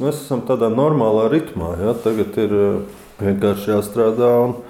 Mēs esam tādā normālā ritmā. Ja? Tagad ir vienkārši jāstrādā.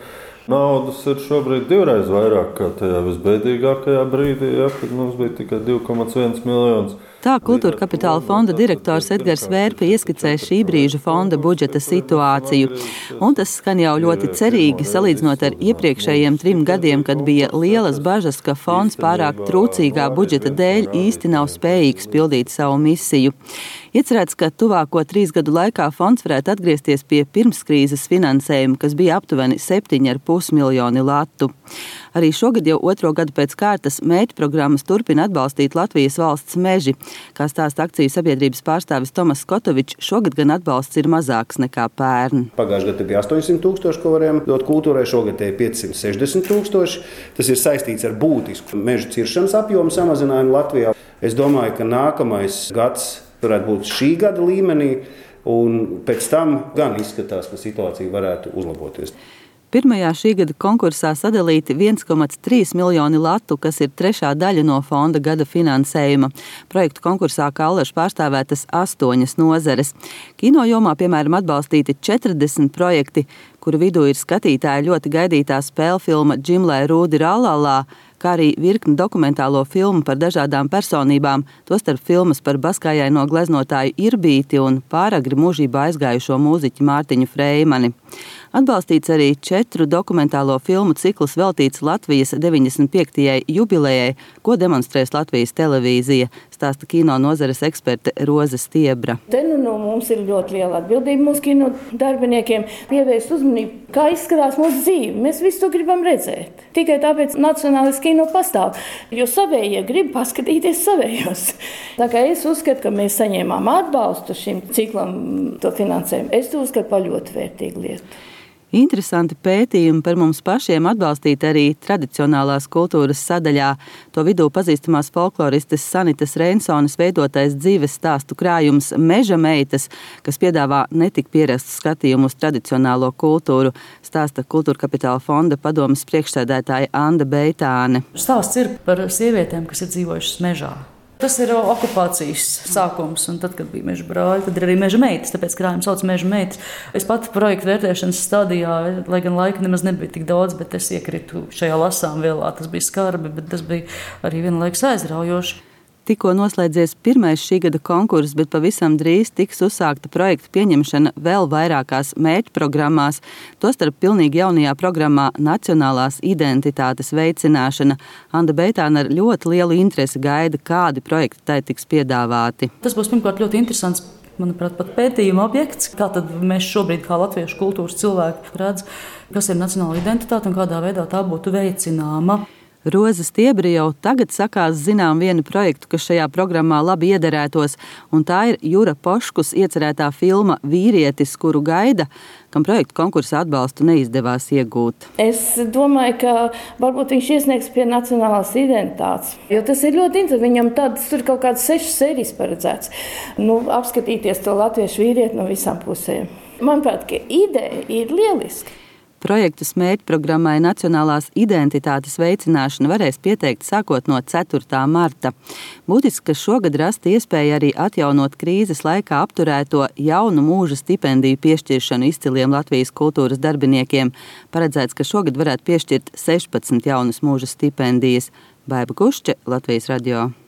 Naudas ir šobrīd 2 reizes vairāk kā tajā visbēdīgākajā brīdī, ja, kad mums bija tikai 2,1 miljonus. Tā Kultūra Kapitāla fonda direktors Edgars Vērpe ieskicē šī brīža fonda budžeta situāciju. Un tas skan jau ļoti cerīgi, salīdzinot ar iepriekšējiem 3 gadiem, kad bija lielas bažas, ka fonds pārāk trūcīgā budžeta dēļ īsti nav spējīgs pildīt savu misiju. Iecerēts, ka tuvāko 3 gadu laikā fonds varētu atgriezties pie pirmskrīzes finansējuma, kas bija aptuveni 7,5 miljoni latu. Arī šogad jau 2. gadu pēc kārtas mērķprogrammas turpina atbalstīt Latvijas valsts meži. Kā stāsta akciju sabiedrības pārstāvis Tomas Skotovičs, šogad gan atbalsts ir mazāks nekā pērn. Pagājušajā gadā bija 800 000, ko varējām dot kultūrai, šogad tie ir 560 000. Tas ir saistīts ar būtisku mežu ciršanas apjomu samazinājumu Latvijā. Es domāju, ka nākamais gads varētu būt šī gada līmenī, un pēc tam gan izskatās, ka situācija varētu uzlaboties. Pirmajā šī gada konkursā sadalīti 1,3 miljoni latu, kas ir 3. daļa no fonda gada finansējuma. Projektu konkursā kā allaž pārstāvētas 8 nozares. Kino jomā, piemēram, atbalstīti 40 projekti, kuru vidū ir skatītāja ļoti gaidītā spēļu filma Džimlē Rūdi Rallallā, kā arī virkni dokumentālo filmu par dažādām personībām, tostarp filmas par baskājaino gleznotāju Irbīti un pāragri mūžībā aizgājušo mūziķi Mārtiņu Freimani. Atbalstīts arī 4 dokumentālo filmu cikls veltīts Latvijas 95. jubilejai, ko demonstrēs Latvijas televīzija, stāsta kino nozares eksperte Roze Stiebra. Te mums ir ļoti liela atbildība mūsu kino darbiniekiem pievērst uzmanību, kā izskatās mūsu dzīve. Mēs visu to gribam redzēt. Tikai tāpēc Nacionālais kino pastāv, jo savējie grib paskatīties savējos. Tā kā es uzskatu, ka mēs saņēmām atbalstu šim ciklam, to finansējumu, es to uzskatu par ļoti vērtīgu lietu. Interesanti pētījumi par mums pašiem atbalstīt arī tradicionālās kultūras sadaļā. To vidū pazīstamās folkloristes Sanitas Reinsonas veidotais dzīves stāstu krājums Meža meitas, kas piedāvā netik pierastu skatījumu uz tradicionālo kultūru, stāsta Kultūra Kapitāla fonda padomes priekšsēdētāja Anda Beitāne. Stāsts ir par sievietēm, kas ir dzīvojušas mežā. Tas ir okupācijas sākums, un tad, kad bija meža brāļi, tad ir arī meža meitas, tāpēc krājums sauc Meža meitas. Es pati projektu vērtēšanas stadijā, lai gan laika nemaz nebija tik daudz, bet es iekritu šajā lasām vielā. Tas bija skarbi, bet tas bija arī vienlaikus aizraujoši. Tikko noslēdzies pirmais šī gada konkurss, bet pavisam drīz tiks uzsākta projektu pieņemšana vēl vairākās mērķprogrammās, tostarp pilnīgi jaunajā programmā Nacionālās identitātes veicināšana. Anda Beitāne ar ļoti lielu interesi gaida, kādi projekti tai tiks piedāvāti. Tas būs pirmkārt ļoti interesants, manuprāt, pat pētījuma objekts. Kā tad mēs šobrīd, kā latviešu kultūras cilvēki, redz, kas ir nacionāla identitāte un kādā veidā tā būtu veicināma. Roze Stiebra jau tagad sakās zinām vienu projektu, kas šajā programmā labi iederētos, un tā ir Jura Poškus iecerētā filma Vīrietis, kuru gaida, kam projektu konkursa atbalstu neizdevās iegūt. Es domāju, ka varbūt viņš iesniegs pie Nacionālās identitātes, jo tas ir ļoti interesanti. Viņam tur kaut kādas 6 sērijas paredzēts. Apskatīties to latviešu vīrieti no visām pusēm. Manuprāt, ka ideja ir lieliska. Projektu mērķprogrammai Nacionālās identitātes veicināšana varēs pieteikt sākot no 4. marta. Būtiski, ka šogad rasta iespēja arī atjaunot krīzes laikā apturēto jaunu mūža stipendiju piešķiršanu izciliem Latvijas kultūras darbiniekiem. Paredzēts, ka šogad varētu piešķirt 16 jaunas mūža stipendijas. Baiba Kušče, Latvijas radio.